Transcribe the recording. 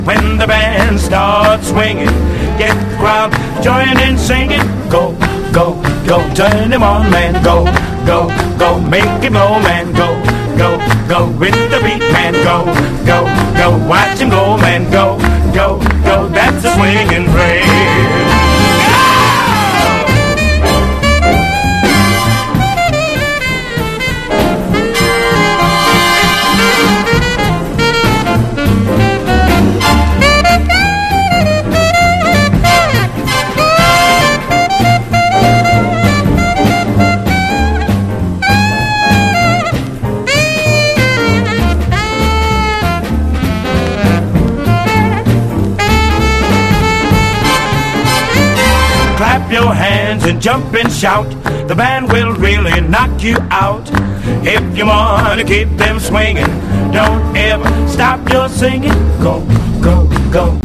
When the band starts swinging, get the crowd joining, singing. Go, go, go, turn him on, man. Go, go, go, make him know, man. Go, go, go, with the beat, man. Go, go, go, watch him go, man. Go, go, go, that's a swinging praise. Clap your hands and jump and shout. The band will really knock you out. If you want to keep them swinging, don't ever stop your singing. Go, go, go.